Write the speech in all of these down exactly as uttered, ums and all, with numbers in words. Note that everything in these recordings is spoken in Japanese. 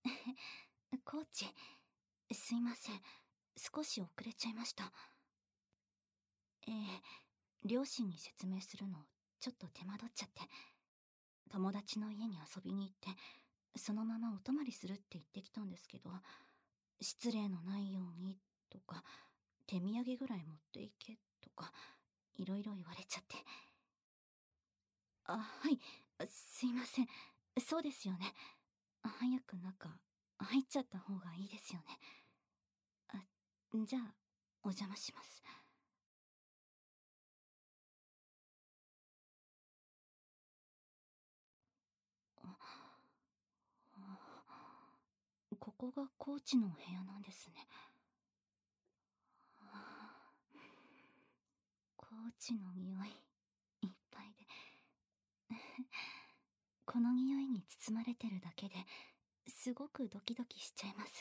コーチ、すいません。少し遅れちゃいました。ええ、両親に説明するの、ちょっと手間取っちゃって。友達の家に遊びに行って、そのままお泊まりするって言ってきたんですけど、失礼のないように、とか、手土産ぐらい持っていけ、とか、いろいろ言われちゃって。あ、はい、すいません。そうですよね。早く中、入っちゃった方がいいですよね。あ、じゃあ、お邪魔します。ここがコーチの部屋なんですね。コーチの匂い、いっぱいで。この匂いに包まれてるだけで、すごくドキドキしちゃいます。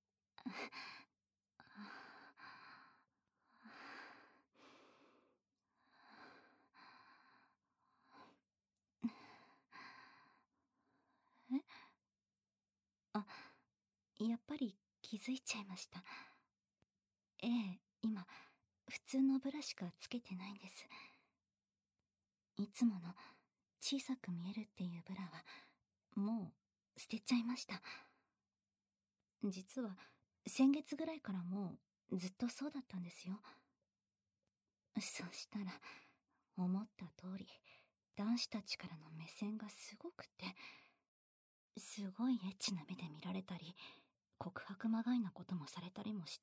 え、あ、やっぱり気づいちゃいました。ええ、今、普通のブラしかつけてないんです。いつもの小さく見えるっていうブラは、もう捨てちゃいました。実は、先月ぐらいからもうずっとそうだったんですよ。そしたら、思った通り、男子たちからの目線がすごくて、すごいエッチな目で見られたり、告白まがいなこともされたりもして、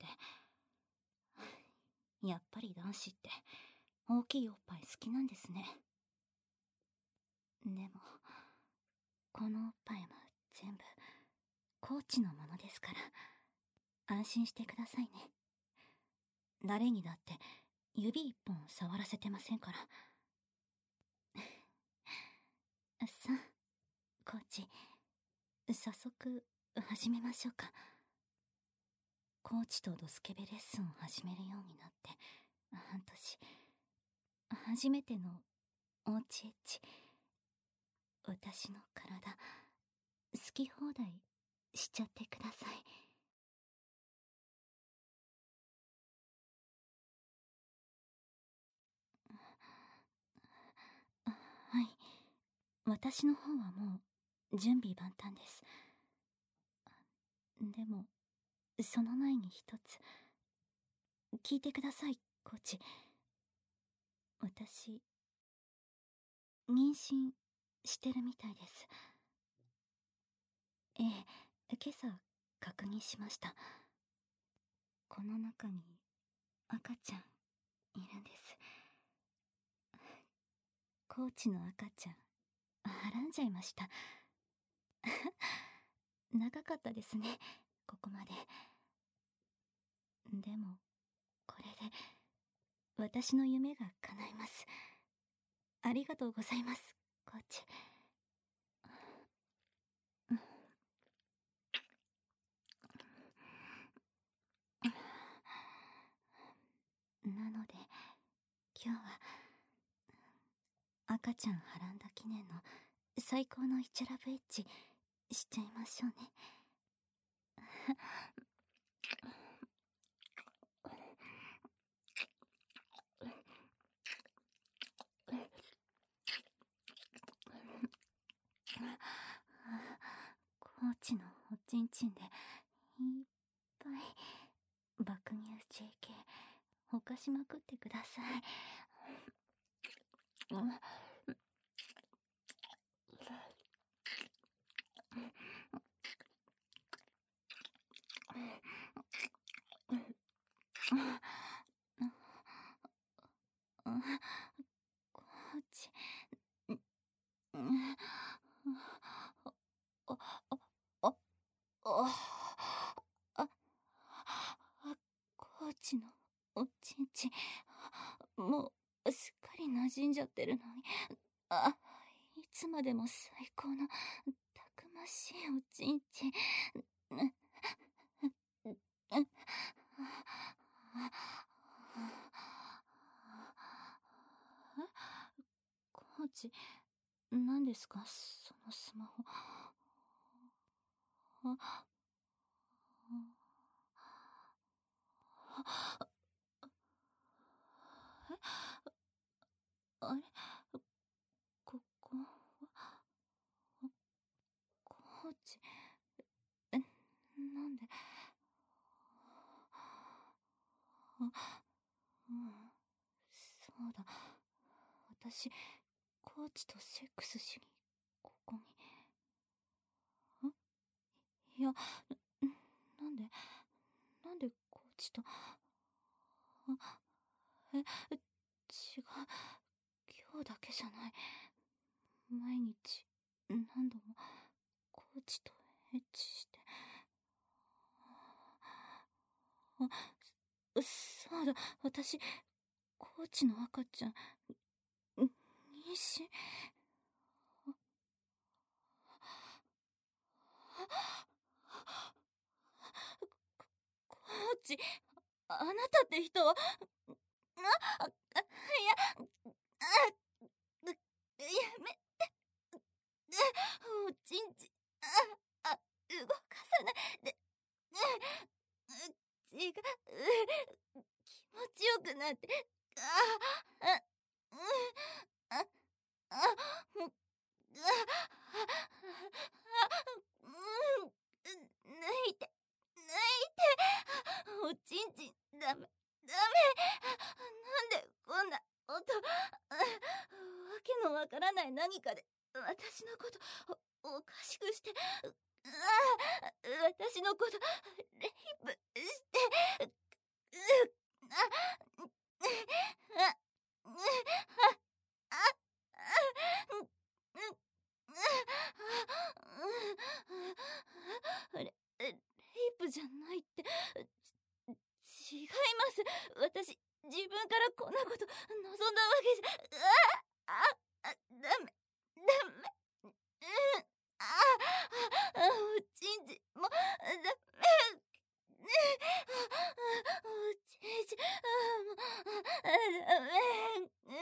やっぱり男子って大きいおっぱい好きなんですね。でも、このおっぱいは全部、コーチのものですから、安心してくださいね。誰にだって指一本触らせてませんから。さあ、コーチ、早速始めましょうか。コーチとドスケベレッスンを始めるようになって半年。初めてのおうちエッチ。私の体、好き放題しちゃってください。はい。私の方はもう準備万端です。でも、その前に一つ、聞いてください、コーチ。私、妊娠してるみたいです。ええ、今朝確認しました。この中に赤ちゃんいるんです。コーチの赤ちゃん、はらんじゃいました。長かったですね、ここまで。でも、これで、私の夢が叶います。ありがとうございます、コーチ。なので、今日は、赤ちゃんはらんだ記念の最高のイチャラブエッジしちゃいましょうね。コーチのおちんちんでいっぱい爆乳 ジェーケー ほかしまくってください。コーチ、あ、あ、あ、あ、コーチのおちんちん、もうすっかり馴染んじゃってるのに、あ、いつまでも最高のたくましいおちんちん。コーチ、何ですかそのスマホ。 あ、あれ、ここは、コーチ、え、なんで、あ、うん、そうだ。私、コーチとセックスしに、ここに。んいや、なんで、なんでコーチと、あ、え、違う。今日だけじゃない。毎日、何度も、コーチとエッチして。あ、そうだ、私、コーチの赤ちゃん、妊娠。コーチ、あなたって人は、な、あ、いや、あ、やめて、おちんちん、あ、あ、動かさないで、違う、気持ちよくなって、あ、あ、うん、あ、あ、うん、うん、抜いて、抜いて、おちんちん、ダメ、ダメ、なんでこんな音、わけのわからない何かで私のことお、おかしくして、あ、私のことレイプして、あ、あ、あ、あ、レ、レイプじゃないって、ち違います。私、自分からこんなこと望んだわけじゃ、あ、あ、あ、ダメ、ダメ、うん、あ、あ、おちんち、もう、ダメ、ね、おちんち、あ、もう、あ、ダメ、うん、うん、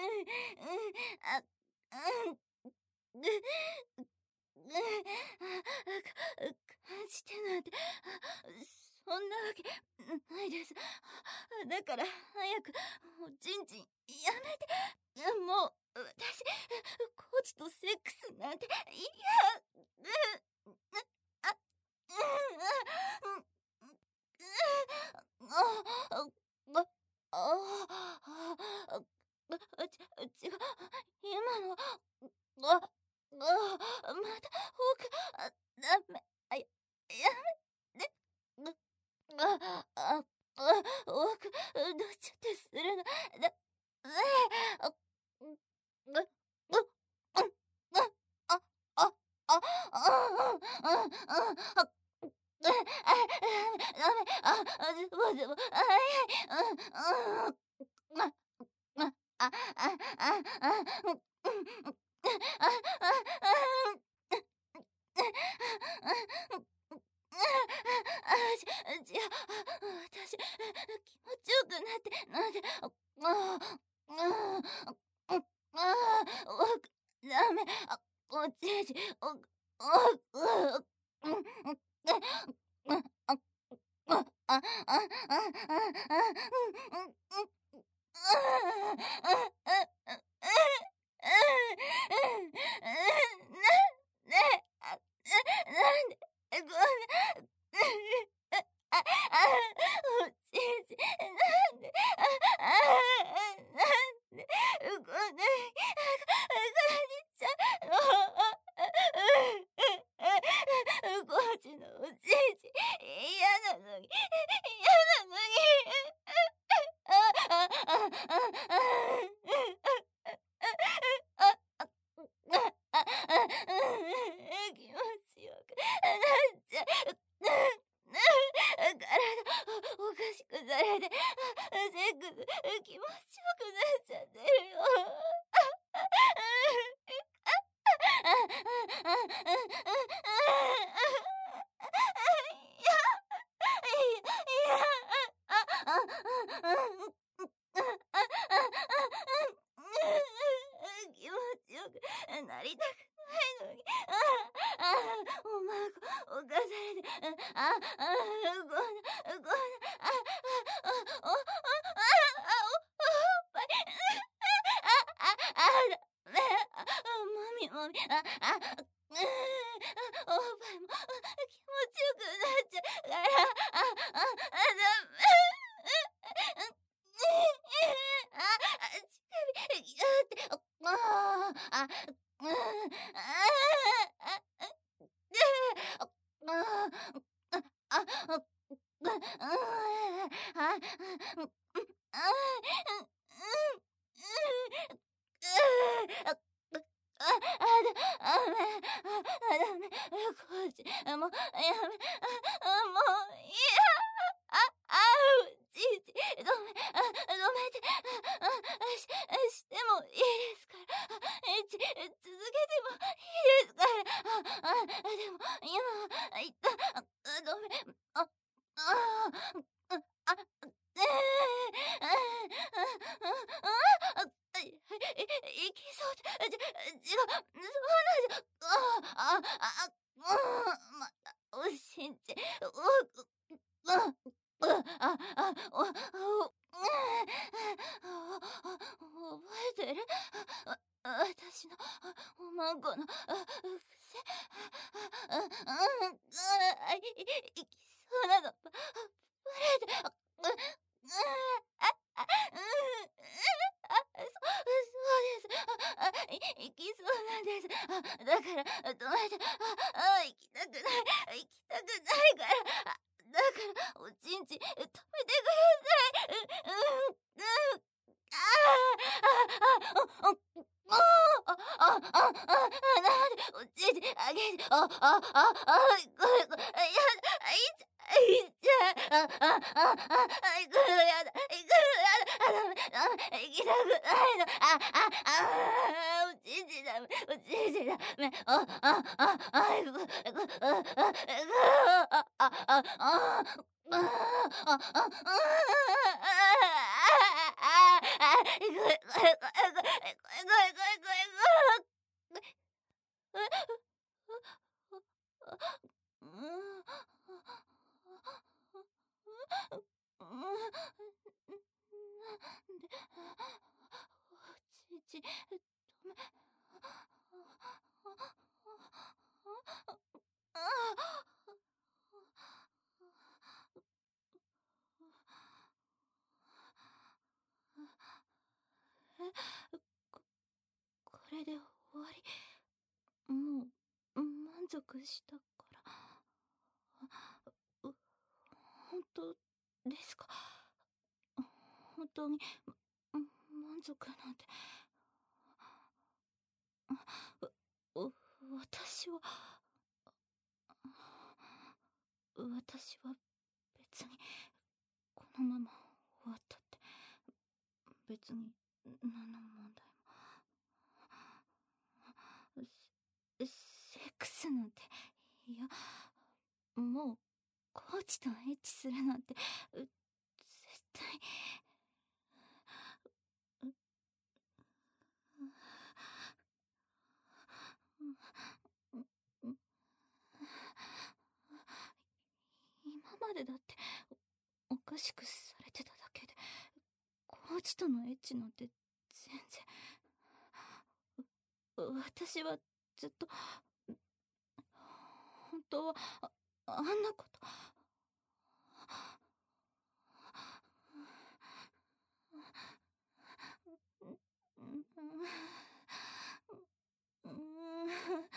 あ、うん、ぐ、ぐ、あ、感じてなんて、そんなわけないです。だから早くおちんちんやめて。もう私コーチとセックスなんていや、う、あ、うん、うん、あ、あ、あ、あ、ち、違う、今の、あ、あ、また奥、あ、ダメ、あ、や、やめて、あ、あ、あ、奥、どっちってするの、だ、あ、うん、うん、うん、あ、あ、あ、あ、あ、あ、あ、あ、ダメ、あ、あ、ズボズボ、あ、はいはい、うん、うん、あ、あ、あ、あ、あ、あ、うん、うん、あ、あ、あ、あ、ち、違う、私、気持ちよくなって、なんで、あ、あ、あ、あ、あ、おく、ダメ、あ、おちち、お、お、う、うん、うん、あ、あ、あ、あ、あ、あ、あ、うん、うん、うん、なんで、こんな、あ、あ、おちんち、なんで、あ、あ、なんで、こんなに、感じちゃうの、コーチのおちんち、嫌なのに、嫌なのに、あ、あ、あ、あ、あ、あ、あ、気持ちよくなっちゃう。体おかしくされて、セックス気持ちよくなっちゃってるよ。気持ちよくなりたくないのに。ああ、おまご、犯されで、あ、あ、あ、ごな、ごな、あ、あ、お、お、あ、あ、お、おっぱい、あ、あ、あ、だめ、あ、もみもみ、あ、あ、うーん、おっぱいも気持ちよくなっちゃうから、あ、あ、あ、だめ、あ、あ、乳首、ぎゅーって、ああ、あ、うん、ああ、あ、あ、あ、あ、あ、あ、う、あ、あ、うん、あ、うん、うん、うん、うん、あ、あ、あ、だ、あめ、あ、あ、ダメ、コーチ、あ、もう、やめ、あ、あ、もう、いや、あ、あ、うちいち、ごめん、あ、ごめんって、あ、あ、し、してもいいですから、あ、ち、続けてもいいですから、あ、あ、でも、今は、いった、あ、ごめん、あ、あ、あ、あ、あ、ええ、あ、あ、あ、あ、あ、い、い、いきそうで、ち、違う、そうなんじゃ、あ、あ、あ、うん、また、おしんち、う、う、うん、うん、あ、あ、お、お、覚えてる？あ、私のおまんこの癖、うん、うん、あ、い、いきそうなの、バレて、あ、うん、うん、あ、あ、うん、あ、そそうです。あ、あ、い、行きそうなんです。あ、だから、止めて、あ、あ、行きたくない、行きたくないから、あ、だから、おちんち、止めてください。う、うん、うん、ああ、あ、あ、お、お、ああ、あ、あ、あ、あ、なんで、おちんちあげて、あ、あ、あ、あ、これ、これ、やだ、あ、いっちゃ、いっちゃ、あ、あ、あ、あ、あ、行くのやだ、行くのやだ、あ、ダメ、ダメ、行きたくないの、あ、あ、あ、おちんちダメ、おちんちダメ、あ、あ、あ、あ、行く、行く、あ、あ、行く、あ、あ、あ、あ、あ、あ、あ、あ、あ、あ、これこれこれこれこれこれこれこれこれ、うん、なんで、おちち、ダメ、え、ここれで終わり？もう満足したから。う、本当ですか？本当に、ま満足なんて。う、う、私は、私は別にこのまま終わったって別に何の問題も。セセックスなんて、いや、もうコーチとエッチするなんて、う、絶対、う、う、う、今までだっておおかしくされてただけで、コーチとのエッチなんて全然、う、私はずっと、本当は、あ、あんなこと、うん、うん、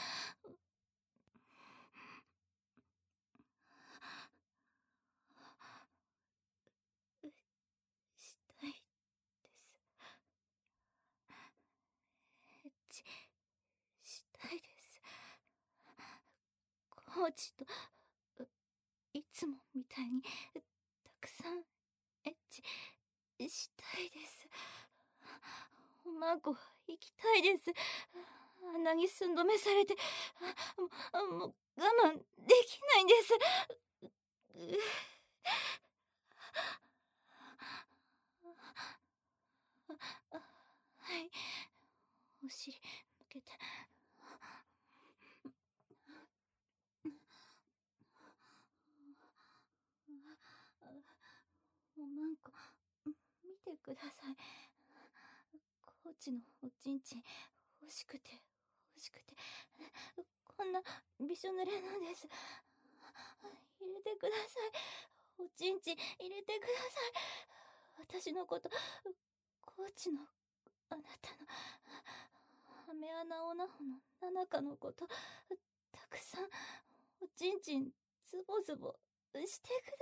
したいです。エッチしたいです。コーチと、う、いつもみたいにたくさんエッチしたいです。おまんこ行きたいです。鼻に寸止めされて、あ、ももう我慢できないんです。う、あ、はい、お尻向けて。 んか、見てください。コーチのおちんちん、欲しくて、欲しくて、こんなびしょ濡れなんです。入れてください。おちんちん入れてください。私のこと、コーチの、あなたの、ハメ穴オナホのナナカのこと、たくさん、おちんちん、ズボズボ、してくだ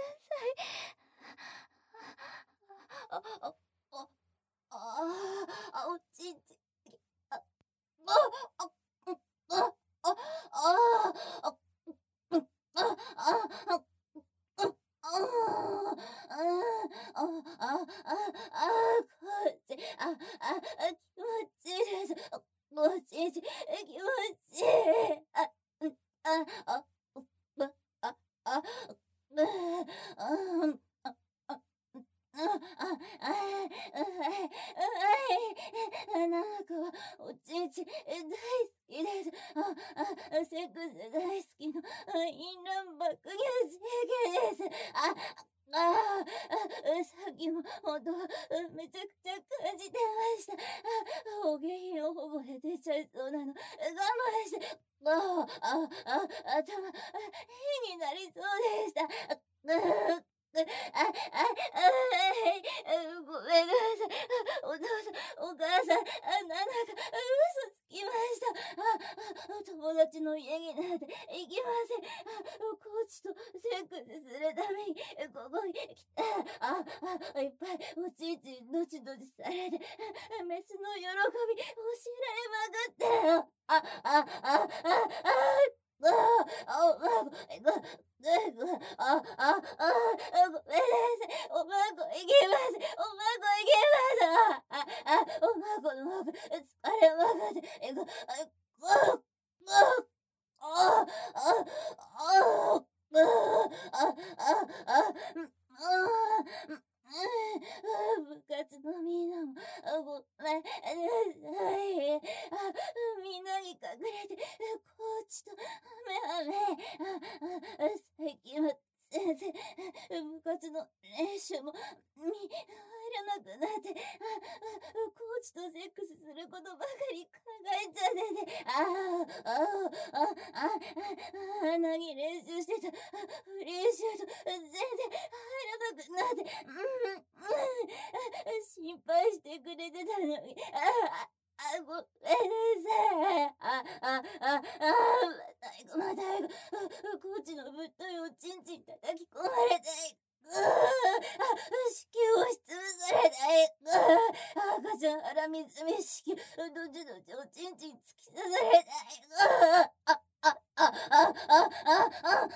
さい。あ、あ、あ、あ、あ、おちんちん、あ、あ、あ、あ、あ、あ、あ、あ、あ、あ、ああ、ああ、ああ、ああ、こっち、あ、あ、あ、気持ちいいです。あ、もちいち、気持ちいい。あ、うん、あ、あ、う、あ、あ、あ、う、あ、あ、あ、うん、あ、あ、あ、う、はい、う、はい。なんかは、おちんち、大好きです。あ、あ、セックス大好きの、あ、淫乱爆乳整形です。あ、ああ、あ、さっきもほんとはめちゃくちゃ感じてました。あ、お下品をほぼれ出ちゃいそうなの。我慢して、ああ、ああ、頭、変になりそうでした。あ、あ、あ、あ、あ、はい、ごめんなさい。お父さん、お母さん、あ、なんだか、嘘つきました。あ、友達の家になんて行きません。あ、コーチとセックスするために、ここに来た。あ、あ、いっぱいおちんちんどちどちされて、メスの喜び、教えられまくってよ。あ、あ、あ、あ、あ、ああ、おまご、ご、ご、ご、あ、あ、あ、ごめんなさい。おまごいけます。おまごいけます。あ、あ、おまごのまご、疲れまくって、ご、ご、ご、あ、あ、あ、あ、あ、あ、あ、うん、うん、部活のみんなも、ごめんなさい。あ、みんなに隠れて、コーチと、はめはめ、あ、あ、最近は先生、部活の練習も、み、入らなくなって、あ、あ、コーチとセックスすることばかり考えちゃってて、ああ、ああ、あ、あ、あ、何練習してた、フリーシュート、全然入らなくなって、うん、うん、心配してくれてたのに、ああ、あ、ごめんなさい。あ、あ、あ、あ、またいこ、またいこ、コーチのぶっといおちんちん叩き込まれて、うー、あ、子宮を押しつぶされたい、うー、赤ちゃん腹水み子宮、どちどちおちんちん突き刺されたい、うー、あ、あ、あ、あ、あ、あ、あ、あ、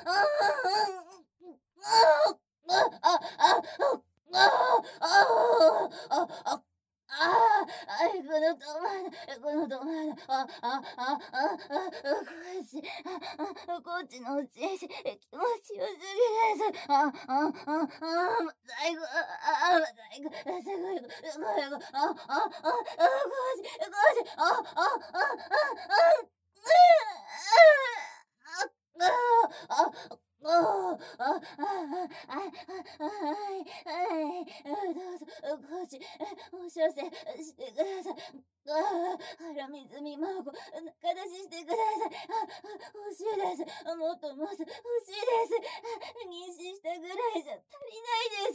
あ、あ、あ、あ、あ、ああ、ああ、ああ、あい、このトマト、このトマト、あ、あ、あ、あ、あ、コーチ、あ、あ、コーチのおちんちん、気持ちよすぎです。あ、あ、あ、あ、またいこ、あ、あ、またいこ、すごい、すごい、あ、あ、あ、あ、コーチ、コーチ、あ、あ、あ、あ、あ、あ、あ、あ、あ、あ、あ、あ、あ、はい、はい、どうぞ、コーチ、お射精してください。あ、腹水見まご、中出ししてください。あ、欲しいです。もっともっと欲しいです。妊娠したぐらいじゃ足りないです。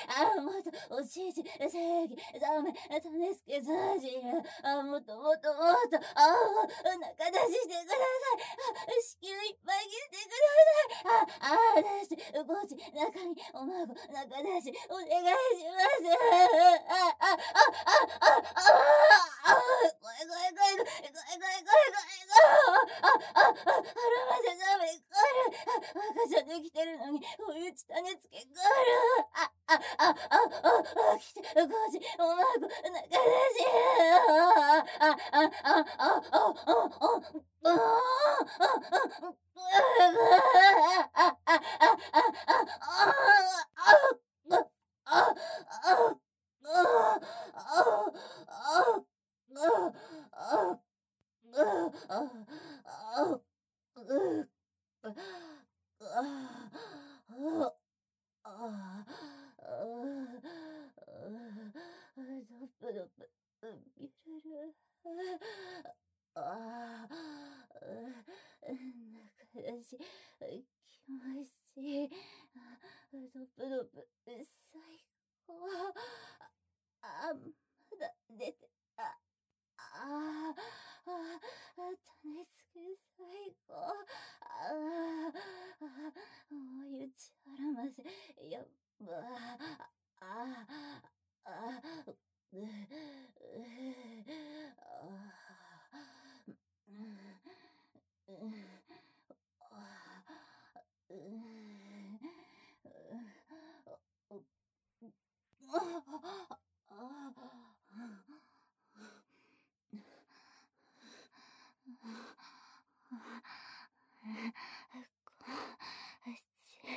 あ、もっとおちんちん、精液、ダメ、種付けザジあ、もっともっともっと、あ、中出ししてください。子宮いっぱい切ってください。あ、あ、出して、コーチ、中におまご、中出し、お願いします。あ、あ、あ、あ、あ、あ、あ、あ、怖い怖い怖い怖い怖い怖い怖い怖い怖い。あ、あ、あ、腹までダメ、こる。赤ちゃんできてるのに、お湯種付けこる。あ、あ、あ、あ、あ、あ、来て、コーチ、おまご、中出し。あ、あ、あ、あ、あ、あ、あ、あ、あ、 ドプドプ、ビュルル、ああ、仲良し、気持ちいい、ドプドプ、最高、あ、まだ出て、あ、ああ、種付け最高、ああ、追い打ちあらませ、やっば、ああ、あ、う、う、あ、うん、うん、あ、うん、う、あ、あ、こっち、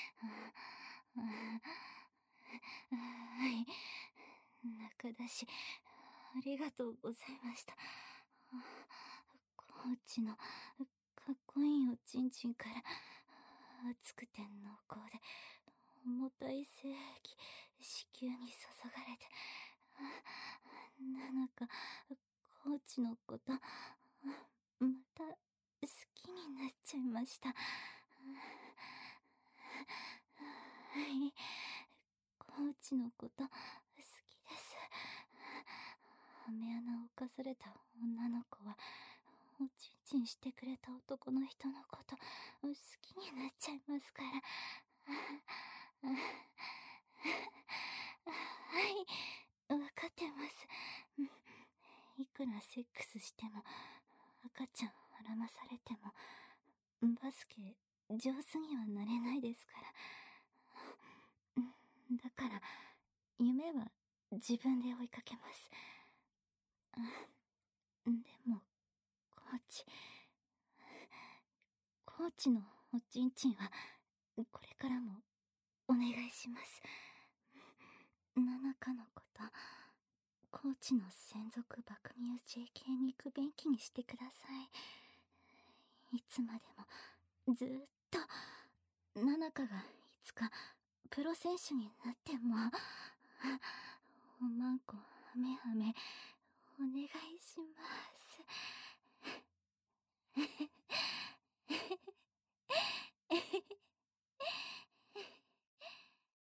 はい、中出し、ありがとうございました。コーチのかっこいいおちんちんから熱くて濃厚で重たい精液子宮に注がれて、なんかコーチのことまた好きになっちゃいました。はい、コーチのこと好きです。雨穴を犯された女の子はおちんちんしてくれた男の人のこと好きになっちゃいますから。はい、わかってます。いくらセックスしても赤ちゃん孕まされてもバスケ上手にはなれないですから。だから夢は自分で追いかけます。でもコーチコーチのおちんちんはこれからもお願いします。ナナカのことコーチの専属爆乳 ジェーケー 肉便器にしてください。いつまでもずーっとナナカがいつかプロ選手になってもおまんこはめはめお願いしま